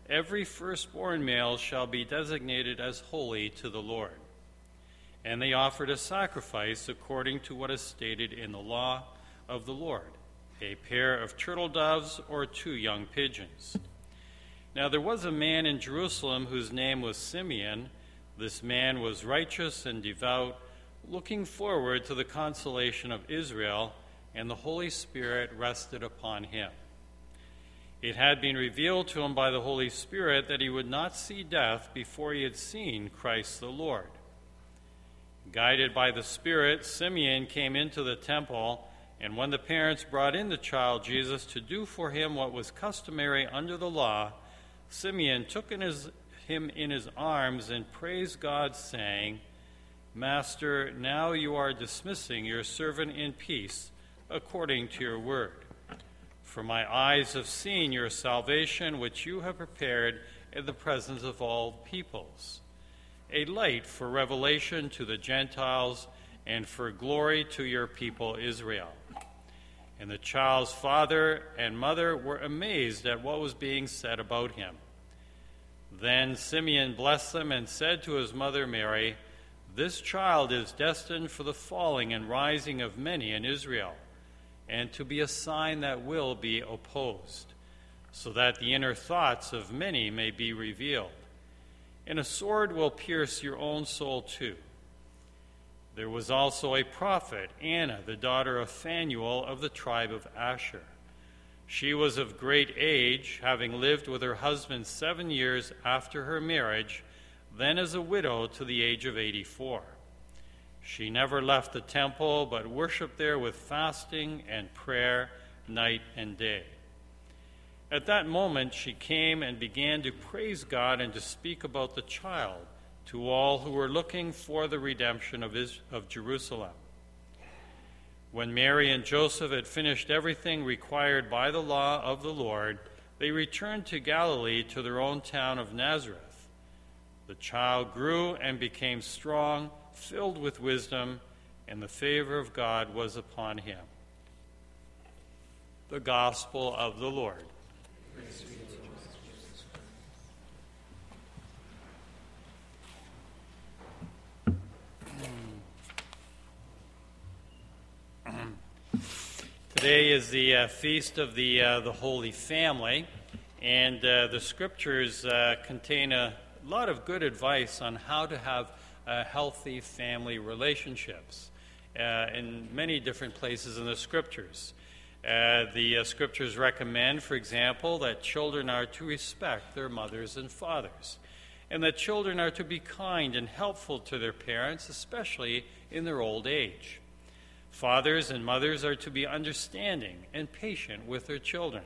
every firstborn male shall be designated as holy to the Lord. And they offered a sacrifice according to what is stated in the law of the Lord, a pair of turtle doves or 2 young pigeons. Now there was a man in Jerusalem whose name was Simeon. This man was righteous and devout, looking forward to the consolation of Israel, and the Holy Spirit rested upon him. It had been revealed to him by the Holy Spirit that he would not see death before he had seen Christ the Lord. Guided by the Spirit, Simeon came into the temple, and when the parents brought in the child Jesus to do for him what was customary under the law, Simeon took him in his arms and praised God, saying, "Master, now you are dismissing your servant in peace, according to your word. For my eyes have seen your salvation, which you have prepared in the presence of all peoples, a light for revelation to the Gentiles and for glory to your people Israel." And the child's father and mother were amazed at what was being said about him. Then Simeon blessed them and said to his mother Mary, "This child is destined for the falling and rising of many in Israel, and to be a sign that will be opposed, so that the inner thoughts of many may be revealed. And a sword will pierce your own soul too." There was also a prophet, Anna, the daughter of Phanuel of the tribe of Asher. She was of great age, having lived with her husband 7 years after her marriage, then as a widow to the age of 84. She never left the temple, but worshipped there with fasting and prayer night and day. At that moment she came and began to praise God and to speak about the child to all who were looking for the redemption of Jerusalem. When Mary and Joseph had finished everything required by the law of the Lord, they returned to Galilee to their own town of Nazareth. The child grew and became strong, filled with wisdom, and the favor of God was upon him. The Gospel of the Lord. Praise be to Jesus Christ. Today is the feast of the Holy Family, and the scriptures contain a lot of good advice on how to have healthy family relationships in many different places in the scriptures. The scriptures recommend, for example, that children are to respect their mothers and fathers, and that children are to be kind and helpful to their parents, especially in their old age. Fathers and mothers are to be understanding and patient with their children.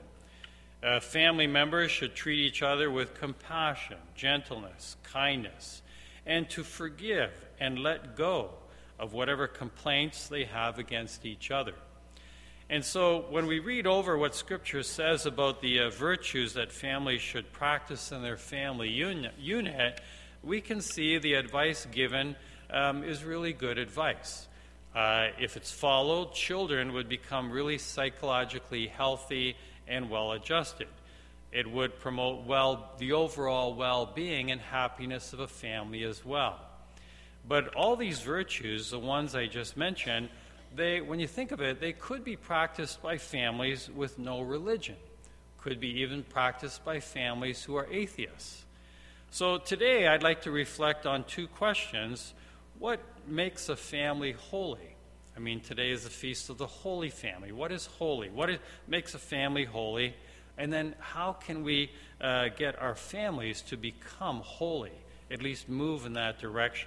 Family members should treat each other with compassion, gentleness, kindness, and to forgive and let go of whatever complaints they have against each other. And so when we read over what Scripture says about the virtues that families should practice in their family unit, we can see the advice given is really good advice. If it's followed, children would become really psychologically healthy and well-adjusted. It would promote the overall well-being and happiness of a family as well. But all these virtues, the ones I just mentioned, when you think of it, they could be practiced by families with no religion, could be even practiced by families who are atheists. So today I'd like to reflect on 2 questions. What makes a family holy? I mean, today is the Feast of the Holy Family. What is holy? What makes a family holy? And then how can we get our families to become holy, at least move in that direction?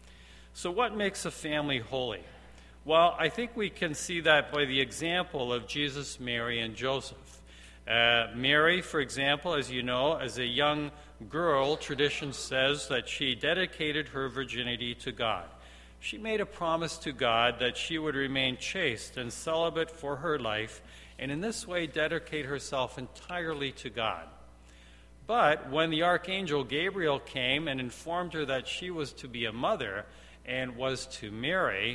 So what makes a family holy? Well, I think we can see that by the example of Jesus, Mary, and Joseph. Mary, for example, as you know, as a young girl, tradition says that she dedicated her virginity to God. She made a promise to God that she would remain chaste and celibate for her life, and in this way dedicate herself entirely to God. But when the archangel Gabriel came and informed her that she was to be a mother and was to marry,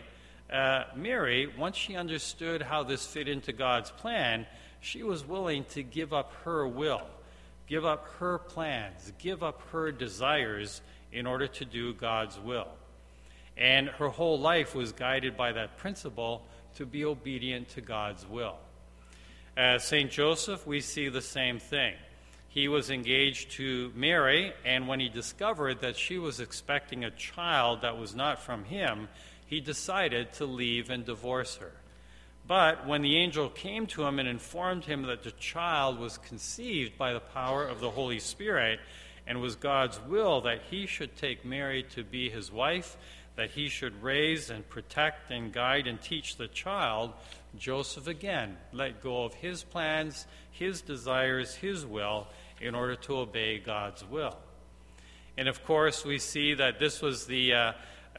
Mary, once she understood how this fit into God's plan, she was willing to give up her will give up her plans, give up her desires in order to do God's will. And her whole life was guided by that principle to be obedient to God's will. St. Joseph, we see the same thing. He was engaged to Mary, and when he discovered that she was expecting a child that was not from him, he decided to leave and divorce her. But when the angel came to him and informed him that the child was conceived by the power of the Holy Spirit and was God's will that he should take Mary to be his wife, that he should raise and protect and guide and teach the child, Joseph again let go of his plans, his desires, his will, in order to obey God's will. And of course, we see that this was the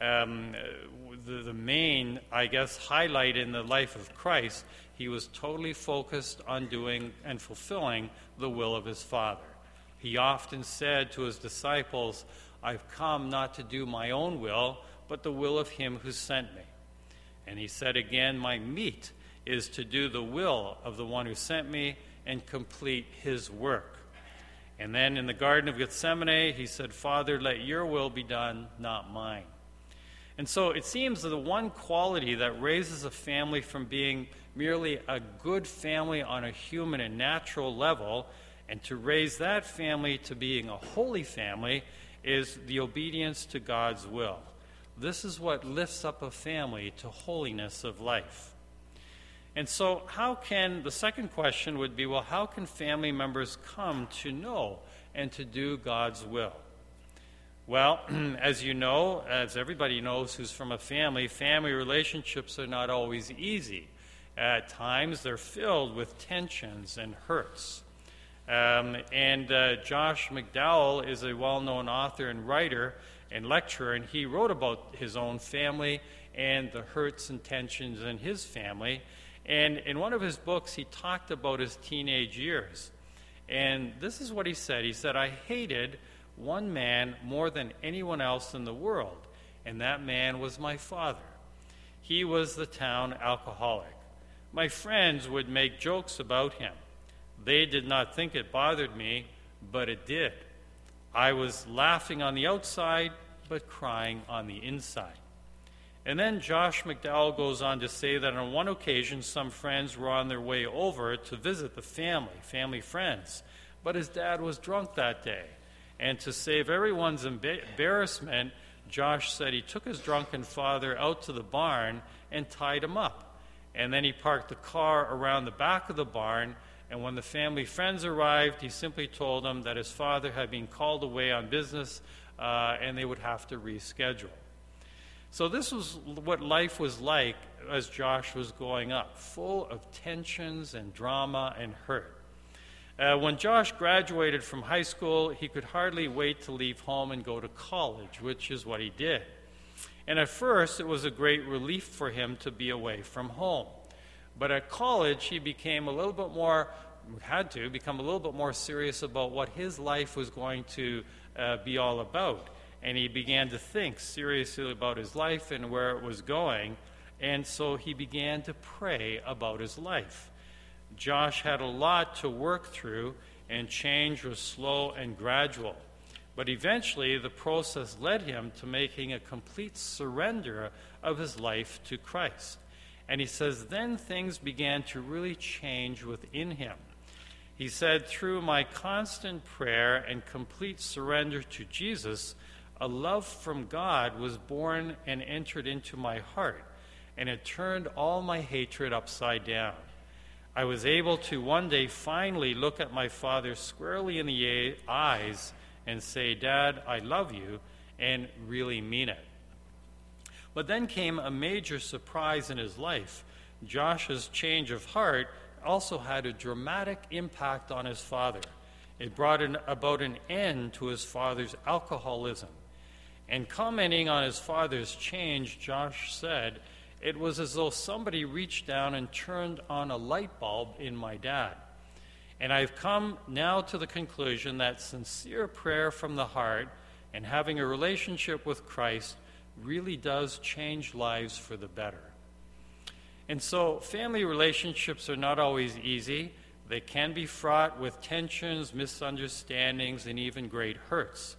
main, highlight in the life of Christ. He was totally focused on doing and fulfilling the will of his Father. He often said to his disciples, "I've come not to do my own will, but the will of him who sent me." And he said again, "My meat is to do the will of the one who sent me and complete his work." And then in the Garden of Gethsemane, he said, "Father, let your will be done, not mine." And so it seems that the one quality that raises a family from being merely a good family on a human and natural level, and to raise that family to being a holy family, is the obedience to God's will. This is what lifts up a family to holiness of life. And so the second question would be, well, how can family members come to know and to do God's will? Well, as you know, as everybody knows who's from a family relationships are not always easy. At times, they're filled with tensions and hurts. Josh McDowell is a well-known author and writer and lecturer, and he wrote about his own family and the hurts and tensions in his family. And in one of his books, he talked about his teenage years. And this is what he said. He said, "I hated one man more than anyone else in the world, and that man was my father. He was the town alcoholic. My friends would make jokes about him. They did not think it bothered me, but it did. I was laughing on the outside, but crying on the inside." And then Josh McDowell goes on to say that on one occasion, some friends were on their way over to visit the family friends, but his dad was drunk that day. And to save everyone's embarrassment, Josh said he took his drunken father out to the barn and tied him up. And then he parked the car around the back of the barn, and when the family friends arrived, he simply told them that his father had been called away on business and they would have to reschedule. So this was what life was like as Josh was growing up, full of tensions and drama and hurt. When Josh graduated from high school, he could hardly wait to leave home and go to college, which is what he did. And at first, it was a great relief for him to be away from home. But at college, he became a little bit more serious about what his life was going to be all about. And he began to think seriously about his life and where it was going. And so he began to pray about his life. Josh had a lot to work through, and change was slow and gradual. But eventually, the process led him to making a complete surrender of his life to Christ. And he says, then things began to really change within him. He said, "Through my constant prayer and complete surrender to Jesus, a love from God was born and entered into my heart, and it turned all my hatred upside down. I was able to one day finally look at my father squarely in the eyes and say, 'Dad, I love you,' and really mean it." But then came a major surprise in his life. Josh's change of heart also had a dramatic impact on his father. It brought about an end to his father's alcoholism. And commenting on his father's change, Josh said, "It was as though somebody reached down and turned on a light bulb in my dad. And I've come now to the conclusion that sincere prayer from the heart and having a relationship with Christ really does change lives for the better." And so family relationships are not always easy. They can be fraught with tensions, misunderstandings, and even great hurts.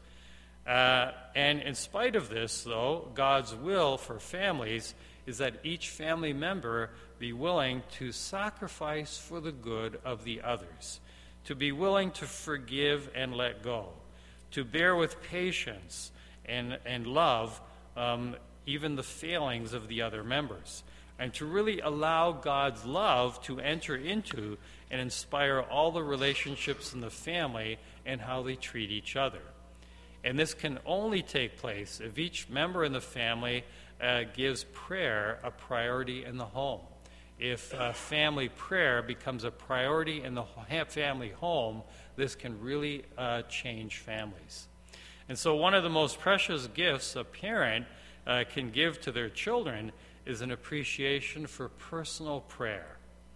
And in spite of this, though, God's will for families is that each family member be willing to sacrifice for the good of the others, to be willing to forgive and let go, to bear with patience and love even the failings of the other members, and to really allow God's love to enter into and inspire all the relationships in the family and how they treat each other. And this can only take place if each member in the family gives prayer a priority in the home. If family prayer becomes a priority in the family home, this can really change families. And so one of the most precious gifts a parent can give to their children is an appreciation for personal prayer.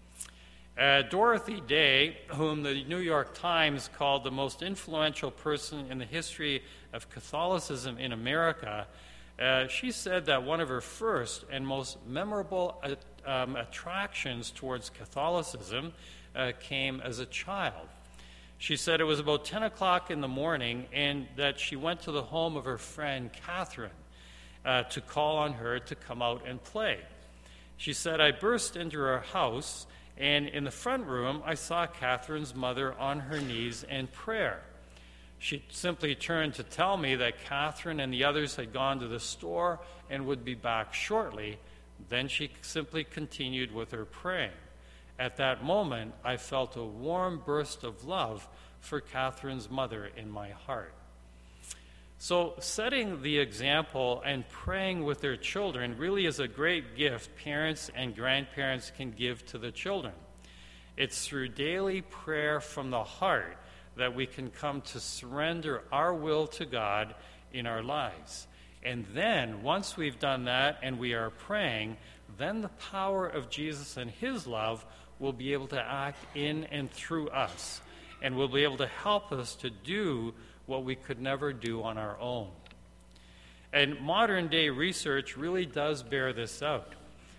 Dorothy Day, whom the New York Times called the most influential person in the history of Catholicism in America, she said that one of her first and most memorable attractions towards Catholicism came as a child. She said it was about 10 o'clock in the morning and that she went to the home of her friend Catherine to call on her to come out and play. She said, I burst into her house, and in the front room I saw Catherine's mother on her knees in prayer. She simply turned to tell me that Catherine and the others had gone to the store and would be back shortly. Then she simply continued with her praying. At that moment, I felt a warm burst of love for Catherine's mother in my heart. So setting the example and praying with their children really is a great gift parents and grandparents can give to the children. It's through daily prayer from the heart that we can come to surrender our will to God in our lives. And then, once we've done that and we are praying, then the power of Jesus and his love will be able to act in and through us, and will be able to help us to do what we could never do on our own. And modern day research really does bear this out.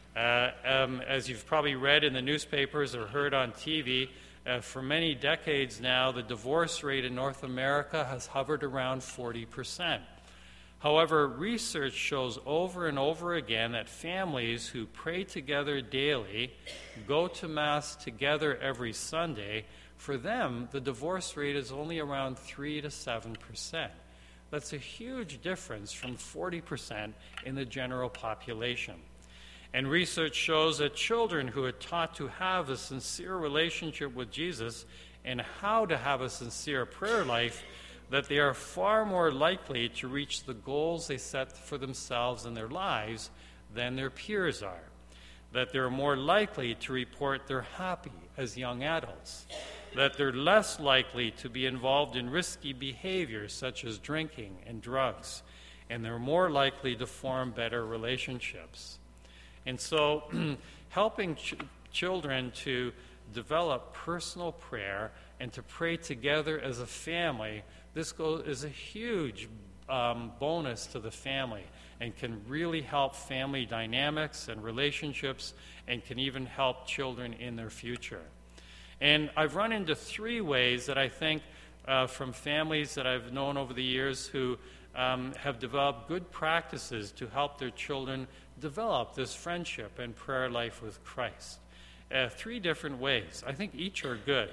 As you've probably read in the newspapers or heard on TV, for many decades now, the divorce rate in North America has hovered around 40%. However, research shows over and over again that families who pray together daily, go to Mass together every Sunday, for them, the divorce rate is only around 3 to 7%. That's a huge difference from 40% in the general population. And research shows that children who are taught to have a sincere relationship with Jesus and how to have a sincere prayer life, that they are far more likely to reach the goals they set for themselves in their lives than their peers are. That they're more likely to report they're happy as young adults. That they're less likely to be involved in risky behaviors such as drinking and drugs. And they're more likely to form better relationships. And so helping children to develop personal prayer and to pray together as a family, this is a huge bonus to the family and can really help family dynamics and relationships and can even help children in their future. And I've run into 3 ways that I think from families that I've known over the years who have developed good practices to help their children develop this friendship and prayer life with Christ. 3 different ways. I think each are good.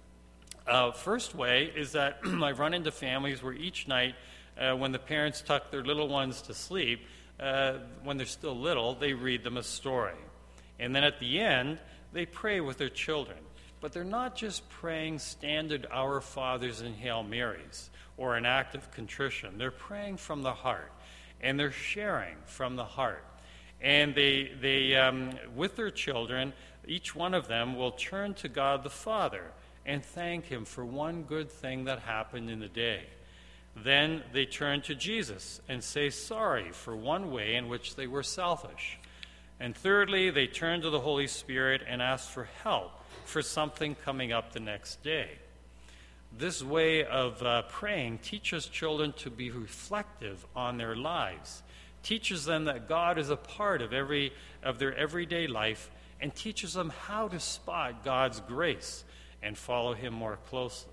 First way is that I've run into families where each night when the parents tuck their little ones to sleep, when they're still little, they read them a story. And then at the end, they pray with their children. But they're not just praying standard Our Fathers and Hail Marys or an act of contrition. They're praying from the heart, and they're sharing from the heart. And they with their children, each one of them will turn to God the Father and thank him for one good thing that happened in the day. Then they turn to Jesus and say sorry for one way in which they were selfish. And thirdly, they turn to the Holy Spirit and ask for help for something coming up the next day. This way of praying teaches children to be reflective on their lives, teaches them that God is a part of their everyday life, and teaches them how to spot God's grace and follow him more closely.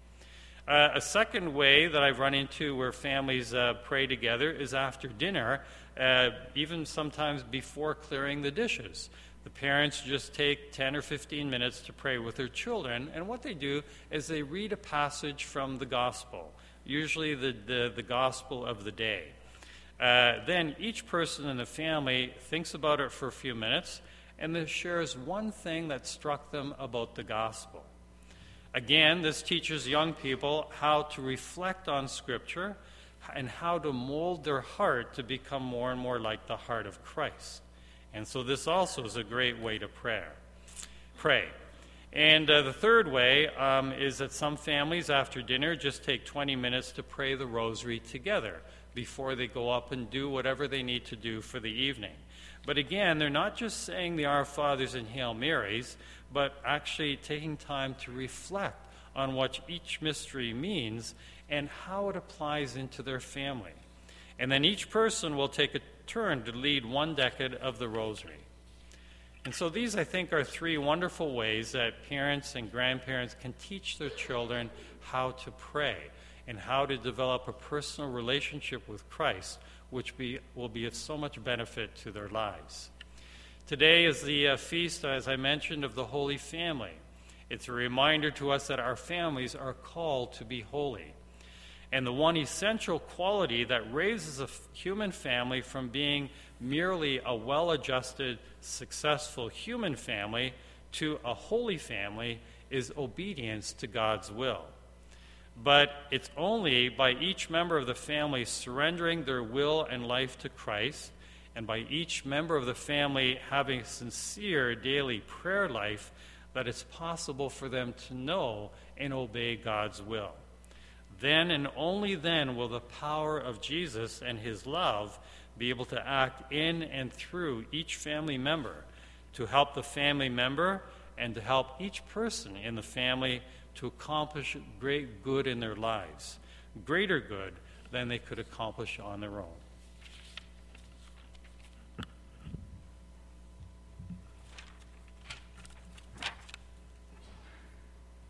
A second way that I've run into where families pray together is after dinner, even sometimes before clearing the dishes. The parents just take 10 or 15 minutes to pray with their children, and what they do is they read a passage from the gospel, usually the gospel of the day. Then each person in the family thinks about it for a few minutes and then shares one thing that struck them about the gospel. Again, this teaches young people how to reflect on Scripture and how to mold their heart to become more and more like the heart of Christ. And so this also is a great way to pray. And the third way is that some families after dinner just take 20 minutes to pray the rosary together before they go up and do whatever they need to do for the evening. But again, they're not just saying the Our Fathers and Hail Marys, but actually taking time to reflect on what each mystery means and how it applies into their family. And then each person will take a turn to lead one decade of the rosary. And so these, I think, are three wonderful ways that parents and grandparents can teach their children how to pray and how to develop a personal relationship with Christ, which will be of so much benefit to their lives. Today is the feast, as I mentioned, of the Holy Family. It's a reminder to us that our families are called to be holy. And the one essential quality that raises a human family from being merely a well-adjusted, successful human family to a holy family is obedience to God's will. But it's only by each member of the family surrendering their will and life to Christ, and by each member of the family having a sincere daily prayer life, that it's possible for them to know and obey God's will. Then and only then will the power of Jesus and his love be able to act in and through each family member to help the family member and to help each person in the family to accomplish great good in their lives, greater good than they could accomplish on their own.